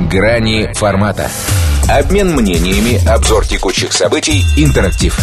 Грани формата. Обмен мнениями, обзор текущих событий, интерактив.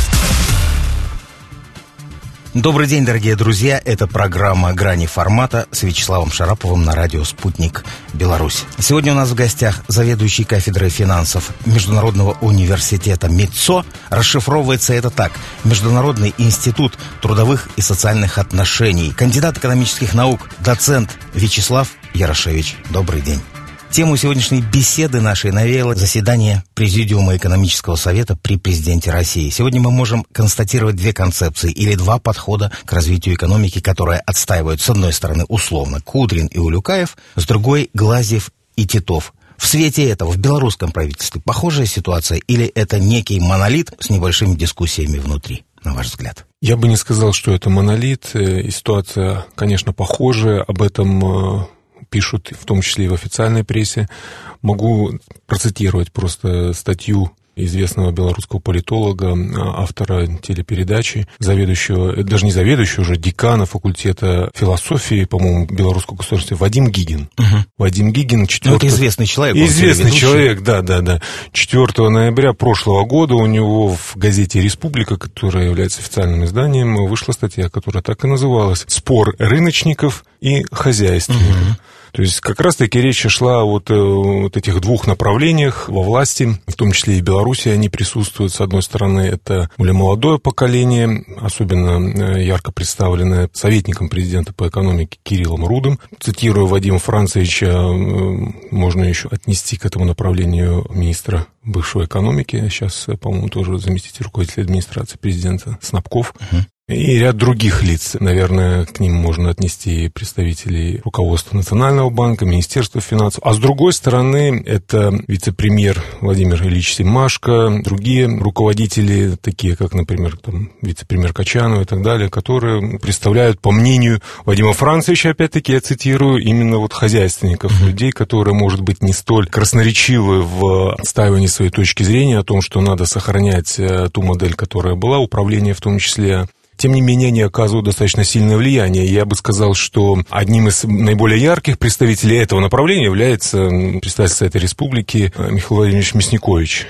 Добрый день, дорогие друзья. Это программа «Грани формата» с Вячеславом Шараповым на радио «Спутник Беларусь». Сегодня у нас в гостях заведующий кафедрой финансов Международного университета МИДСО. Расшифровывается это так: Международный институт трудовых и социальных отношений. Кандидат экономических наук, доцент Вячеслав Ярошевич. Добрый день. Тему сегодняшней беседы нашей навеяло заседание Президиума экономического совета при президенте России. Сегодня мы можем констатировать две концепции или два подхода к развитию экономики, которые отстаивают, с одной стороны, условно Кудрин и Улюкаев, с другой — Глазьев и Титов. В свете этого в белорусском правительстве похожая ситуация или это некий монолит с небольшими дискуссиями внутри, на ваш взгляд? Я бы не сказал, что это монолит, и ситуация, конечно, похожая. Об этом пишут в том числе и в официальной прессе. Могу процитировать просто статью известного белорусского политолога, автора телепередачи, заведующего, даже не заведующего, уже декана факультета философии, по-моему, Белорусского государства, Вадим Гигин. Вадим Гигин, это известный человек. Известный человек, да. 4 ноября прошлого года у него в газете «Республика», которая является официальным изданием, вышла статья, которая так и называлась «Спор рыночников и хозяйственников». То есть как раз-таки речь шла о вот этих двух направлениях во власти, в том числе и в Беларуси они присутствуют. С одной стороны, это более молодое поколение, особенно ярко представленное советником президента по экономике Кириллом Рудым. Цитируя Вадима Францевича, можно еще отнести к этому направлению министра бывшего экономики, сейчас, по-моему, тоже заместитель руководителя администрации президента Снабков. И ряд других лиц. Наверное, к ним можно отнести представителей руководства Национального банка, Министерства финансов. А с другой стороны, это вице-премьер Владимир Ильич Семашко, другие руководители, такие как, например, вице-премьер Качанов и так далее, которые представляют, по мнению Вадима Францевича, опять-таки, я цитирую, именно хозяйственников, людей, которые, может быть, не столь красноречивы в отстаивании своей точки зрения о том, что надо сохранять ту модель, которая была, управление в том числе. Тем не менее, они оказывают достаточно сильное влияние. Я бы сказал, что одним из наиболее ярких представителей этого направления является представитель этой республики Михаил Владимирович Мясникович.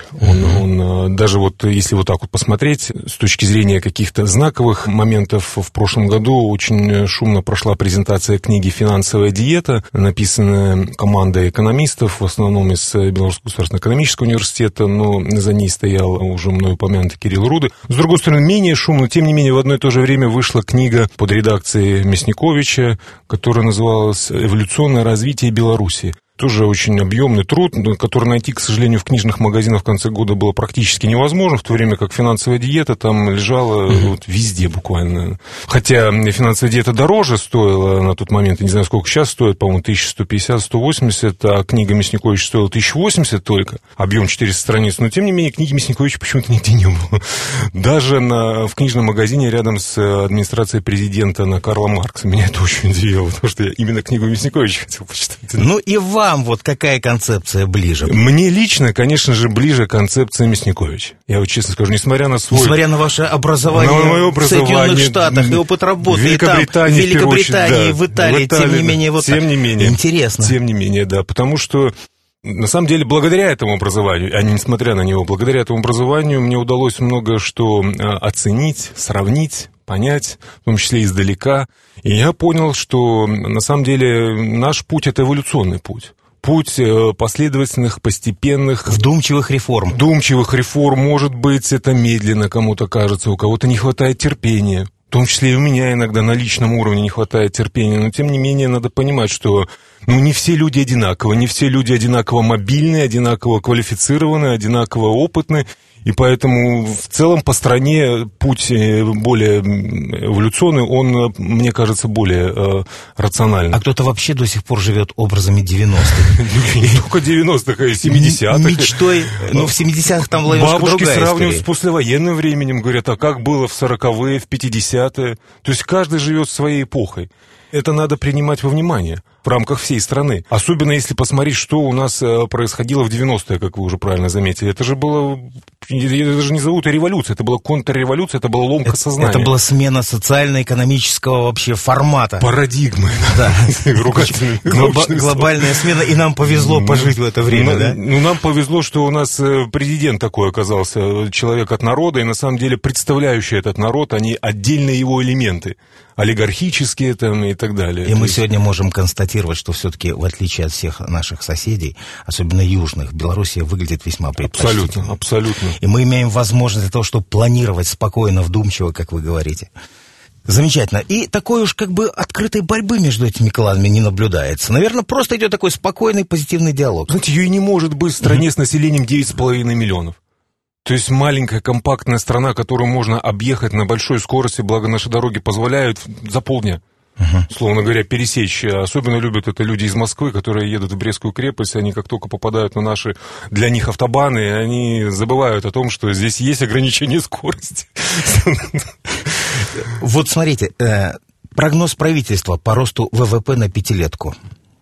Он даже если так посмотреть, с точки зрения каких-то знаковых моментов, в прошлом году очень шумно прошла презентация книги «Финансовая диета», написанная командой экономистов, в основном из Белорусского государственного экономического университета, но за ней стоял уже мною упомянутый Кирилл Руды. С другой стороны, менее шумно, тем не менее, в одно и то же время вышла книга под редакцией Мясниковича, которая называлась «Эволюционное развитие Беларуси». Тоже очень объемный труд, который найти, к сожалению, в книжных магазинах в конце года было практически невозможно, в то время как «Финансовая диета» там лежала везде буквально. Хотя «Финансовая диета» дороже стоила на тот момент, я не знаю, сколько сейчас стоит, по-моему, 1150-180, а книга Мясниковича стоила 1080 только, объем 400 страниц, но, тем не менее, книги Мясниковича почему-то нигде не было. Даже в книжном магазине рядом с администрацией президента на Карла Маркса. Меня это очень удивило, потому что я именно книгу Мясниковича хотел почитать. И вам какая концепция ближе? Мне лично, конечно же, ближе концепция Мясниковича. Я честно скажу, несмотря на ваше образование в Соединенных Штатах и опыт работы в Великобритании, в Италии, тем не менее, интересно. Тем не менее, да, потому что на самом деле, благодаря этому образованию, а не несмотря на него, благодаря этому образованию мне удалось много что оценить, сравнить, понять, в том числе издалека. И я понял, что на самом деле наш путь – это эволюционный путь. Путь последовательных, постепенных... Вдумчивых реформ. Может быть, это медленно кому-то кажется, у кого-то не хватает терпения. В том числе и у меня иногда на личном уровне не хватает терпения. Но, тем не менее, надо понимать, что не все люди одинаковы. Не все люди одинаково мобильны, одинаково квалифицированы, одинаково опытны. И поэтому в целом по стране путь более эволюционный, он, мне кажется, более рациональный. А кто-то вообще до сих пор живет образами 90-х. Не только 90-х, а и 70-х. Мечтой, в 70-х там была немножко другая история. Бабушки сравнивают с послевоенным временем, говорят, а как было в 40-е, в 50-е. То есть каждый живет своей эпохой. Это надо принимать во внимание в рамках всей страны. Особенно если посмотреть, что у нас происходило в 90-е, как вы уже правильно заметили. Это же было... Я даже не зову это революция, это была контрреволюция, это была ломка сознания. Это была смена социально-экономического вообще формата. Парадигмы. Да. Глобальная смена, и нам повезло пожить в это время, да? Ну, нам повезло, что у нас президент такой оказался, человек от народа, и на самом деле представляющий этот народ, они отдельные его элементы, олигархические там и так далее. И мы сегодня можем констатировать, что все-таки, в отличие от всех наших соседей, особенно южных, Белоруссия выглядит весьма предпочтительно. Абсолютно, абсолютно. И мы имеем возможность для того, чтобы планировать спокойно, вдумчиво, как вы говорите. Замечательно. И такой уж как бы открытой борьбы между этими кланами не наблюдается. Наверное, просто идет такой спокойный, позитивный диалог. Знаете, ее и не может быть в стране с населением 9,5 миллионов. То есть маленькая компактная страна, которую можно объехать на большой скорости, благо наши дороги позволяют за полдня. Словно говоря, пересечь. Особенно любят это люди из Москвы, которые едут в Брестскую крепость. Они как только попадают на наши, для них, автобаны, они забывают о том, что здесь есть ограничение скорости. Вот смотрите, прогноз правительства по росту ВВП на пятилетку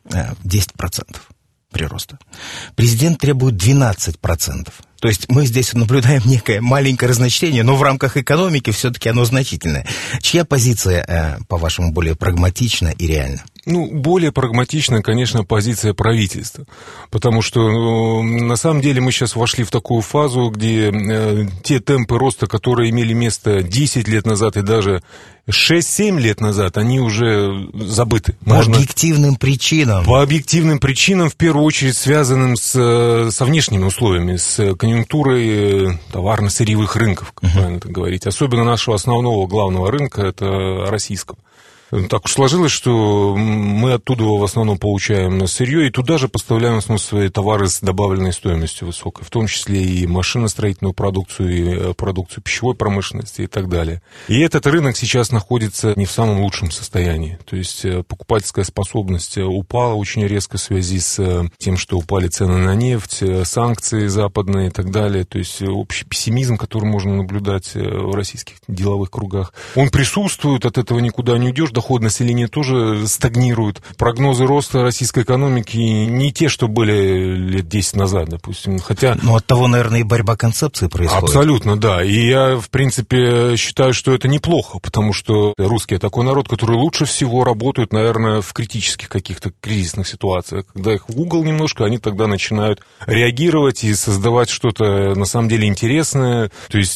10% прироста. Президент требует 12%. То есть мы здесь наблюдаем некое маленькое разночтение, но в рамках экономики все-таки оно значительное. Чья позиция, по-вашему, более прагматична и реальна? Ну, более прагматична, конечно, позиция правительства. Потому что, на самом деле, мы сейчас вошли в такую фазу, где те темпы роста, которые имели место 10 лет назад и даже 6-7 лет назад, они уже забыты. По объективным причинам. По объективным причинам, в первую очередь, связанным со внешними условиями, с конъюнктурой товарно-сырьевых рынков, как правильно это говорить. Особенно нашего основного главного рынка, это российского. Так уж сложилось, что мы оттуда в основном получаем сырье, и туда же поставляем в основном свои товары с добавленной стоимостью высокой, в том числе и машиностроительную продукцию, и продукцию пищевой промышленности и так далее. И этот рынок сейчас находится не в самом лучшем состоянии. То есть покупательская способность упала очень резко в связи с тем, что упали цены на нефть, санкции западные и так далее. То есть общий пессимизм, который можно наблюдать в российских деловых кругах, он присутствует, от этого никуда не уйдешь. Доход населения тоже стагнирует. Прогнозы роста российской экономики не те, что были лет 10 назад, допустим. Хотя... Но от того, наверное, и борьба концепции происходит. Абсолютно, да. И я, в принципе, считаю, что это неплохо, потому что русские такой народ, который лучше всего работает, наверное, в критических каких-то кризисных ситуациях. Когда их в угол немножко, они тогда начинают реагировать и создавать что-то, на самом деле, интересное. То есть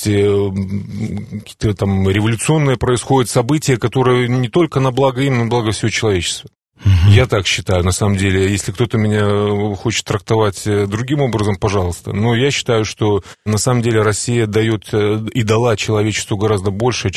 какие-то там революционные происходят события, которые не только на благо им, на благо всего человечества. Я так считаю, на самом деле. Если кто-то меня хочет трактовать другим образом, пожалуйста. Но я считаю, что на самом деле Россия дает и дала человечеству гораздо больше,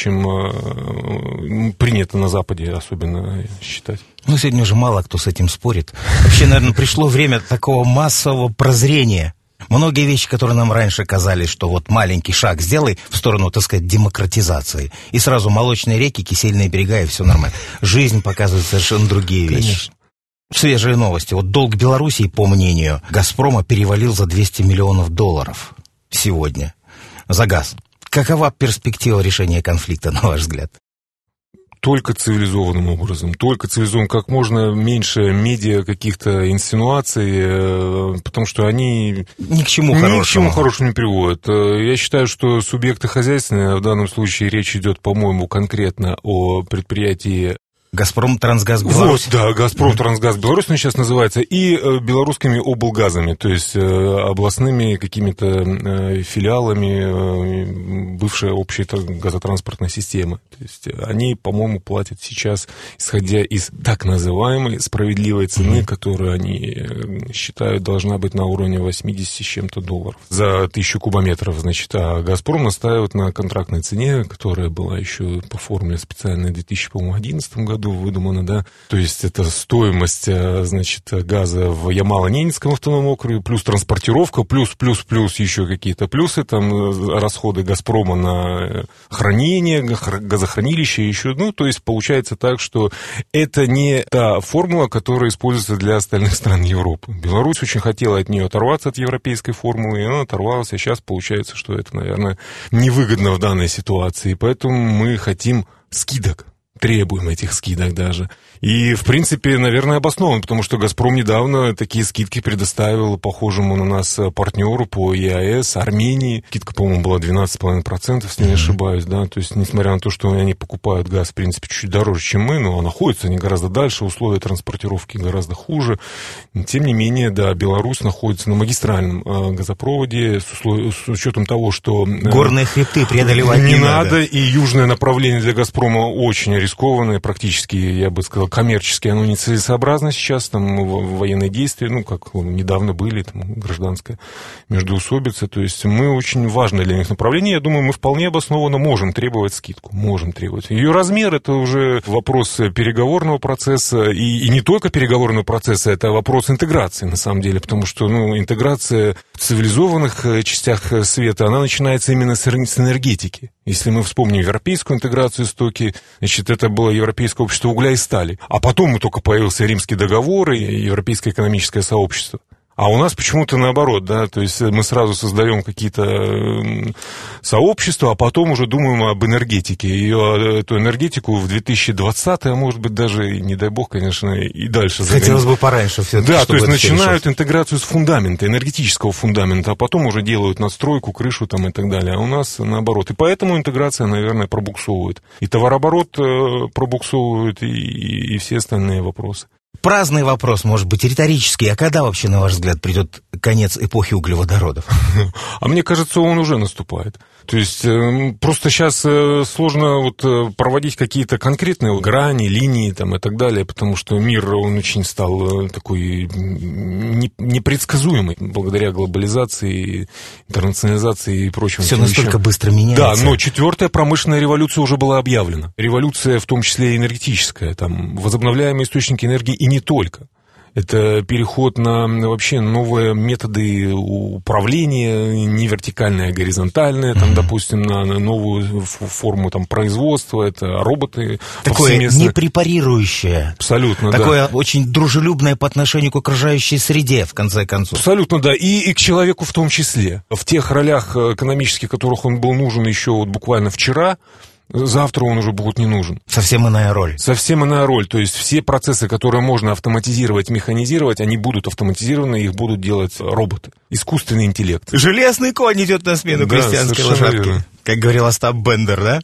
чем принято на Западе, особенно считать. Ну, сегодня уже мало кто с этим спорит. Вообще, наверное, пришло время такого массового прозрения. Многие вещи, которые нам раньше казались, что вот маленький шаг сделай в сторону, так сказать, демократизации, и сразу молочные реки, кисельные берега, и все нормально. Жизнь показывает совершенно другие вещи. Конечно. Свежие новости. Вот долг Белоруссии, по мнению «Газпрома», перевалил за $200 миллионов сегодня за газ. Какова перспектива решения конфликта, на ваш взгляд? Только цивилизованным образом, только цивилизованным, как можно меньше медиа каких-то инсинуаций, потому что они ни к чему хорошему не приводят. Я считаю, что субъекты хозяйственные, в данном случае речь идет, по-моему, конкретно о предприятии «Газпром Трансгаз Беларусь». Вот, да, «Газпром Трансгаз Беларусь» он сейчас называется, и белорусскими облгазами, то есть областными какими-то филиалами бывшей общей газотранспортной системы. То есть они, по-моему, платят сейчас, исходя из так называемой справедливой цены, которую они считают должна быть на уровне 80 с чем-то долларов за 1000 кубометров, значит. А «Газпром» настаивает на контрактной цене, которая была еще по формуле специальной в 2011 году, выдумано, да, то есть это стоимость, значит, газа в Ямало-Ненецком автономном округе, плюс транспортировка, плюс еще какие-то плюсы, там, расходы «Газпрома» на хранение, газохранилище еще, ну, то есть получается так, что это не та формула, которая используется для остальных стран Европы. Беларусь очень хотела от нее оторваться, от европейской формулы, и она оторвалась, а сейчас получается, что это, наверное, невыгодно в данной ситуации, поэтому мы хотим скидок. Требуем этих скидок даже. И, в принципе, наверное, обоснован, потому что «Газпром» недавно такие скидки предоставил похожему на нас партнеру по ЕАЭС, Армении. Скидка, по-моему, была 12,5%, если не ошибаюсь, да. То есть, несмотря на то, что они покупают газ, в принципе, чуть дороже, чем мы, но находятся они гораздо дальше, условия транспортировки гораздо хуже. Тем не менее, да, Беларусь находится на магистральном газопроводе с учетом того, что... Горные хребты преодолевать не надо. И южное направление для «Газпрома» очень рискованное, практически, я бы сказал, коммерчески оно нецелесообразно сейчас, там военные действия, ну, как недавно были, там, гражданская междоусобица, то есть мы очень важное для них направление, я думаю, мы вполне обоснованно можем требовать скидку, можем требовать. Ее размер — это уже вопрос переговорного процесса, и не только переговорного процесса, это вопрос интеграции, на самом деле, потому что, интеграция в цивилизованных частях света, она начинается именно с энергетики. Если мы вспомним европейскую интеграцию истоки, значит, это было Европейское общество угля и стали. А потом только появился Римский договор и Европейское экономическое сообщество. А у нас почему-то наоборот, да, то есть мы сразу создаем какие-то сообщества, а потом уже думаем об энергетике. Эту энергетику в 2020, а может быть даже, не дай бог, конечно, и дальше. Хотелось бы пораньше все-таки. Да, то есть начинают интеграцию с фундамента, энергетического фундамента, а потом уже делают надстройку, крышу там и так далее. А у нас наоборот. И поэтому интеграция, наверное, пробуксовывает. И товарооборот пробуксовывает, и все остальные вопросы. Праздный вопрос, может быть, риторический. А когда вообще, на ваш взгляд, придет конец эпохи углеводородов? А мне кажется, он уже наступает. То есть просто сейчас сложно проводить какие-то конкретные грани, линии там, и так далее, потому что мир, он очень стал такой непредсказуемый благодаря глобализации, интернационализации и прочим. Все настолько быстро меняется. Да, но 4-я промышленная революция уже была объявлена. Революция, в том числе и энергетическая, там, возобновляемые источники энергии и не только. Это переход на вообще новые методы управления, не вертикальные, а горизонтальные, там, допустим, на новую форму там, производства, это роботы. Такое непрепарирующее. Абсолютно, такое да. Очень дружелюбное по отношению к окружающей среде, в конце концов. Абсолютно, да. И к человеку в том числе. В тех ролях экономических, в которых он был нужен еще буквально вчера, завтра он уже будет не нужен. Совсем иная роль. Совсем иная роль. То есть все процессы, которые можно автоматизировать, механизировать, они будут автоматизированы, их будут делать роботы. Искусственный интеллект. Железный конь идет на смену крестьянской лошадке. Как говорил Остап Бендер, да?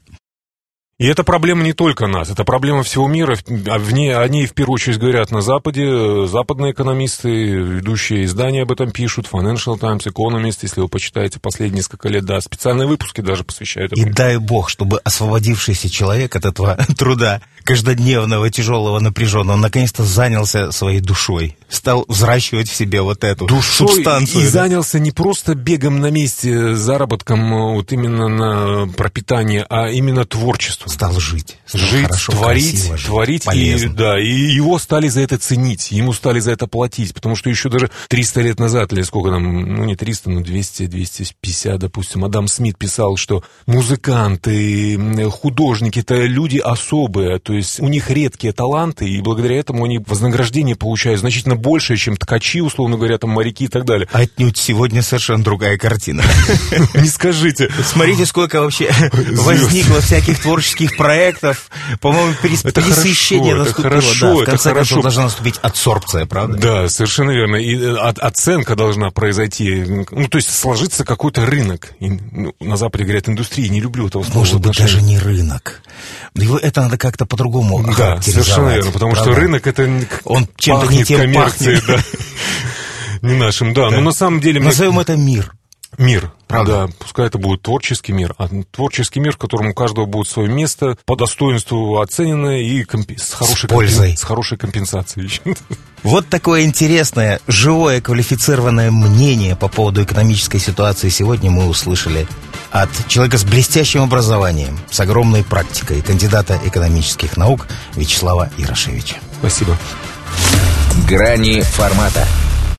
И это проблема не только нас, это проблема всего мира. О ней в первую очередь говорят на Западе. Западные экономисты, ведущие издания об этом пишут. Financial Times, Economist, если вы почитаете последние несколько лет, да, специальные выпуски даже посвящают этому. И дай бог, чтобы освободившийся человек от этого труда каждодневного, тяжелого, напряженного, наконец-то занялся своей душой. Стал взращивать в себе эту субстанцию. И занялся не просто бегом на месте, заработком именно на пропитание, а именно творчеством. Стал жить. Хорошо, творить, и его стали за это ценить, ему стали за это платить, потому что еще даже 300 лет назад, или сколько там, не 300, но 200, 250, допустим, Адам Смит писал, что музыканты, художники — это люди особые, то есть у них редкие таланты, и благодаря этому они вознаграждение получают значительно больше, чем ткачи, условно говоря, там моряки и так далее. Отнюдь сегодня совершенно другая картина. Не скажите. Смотрите, сколько вообще возникло всяких творческих проектов. По-моему, пересыщение наступило. Хорошо, в конце концов должна наступить адсорбция, правда? Да, совершенно верно. И оценка должна произойти. То есть сложится какой-то рынок. На Западе говорят индустрия, не люблю этого слова. Может быть, даже не рынок. Это надо как-то по-другому характеризовать. Да, совершенно верно, потому что рынок — это он чем-то не тем пахнет. Да. Не нашим, да. Но на самом деле... Назовем это мир. Мир, правда? Да, пускай это будет творческий мир, а творческий мир, в котором у каждого будет свое место, по достоинству оцененное и с хорошей компенсацией. Вот такое интересное, живое, квалифицированное мнение по поводу экономической ситуации сегодня мы услышали от человека с блестящим образованием, с огромной практикой, кандидата экономических наук Вячеслава Ярошевича. Спасибо. Грани формата.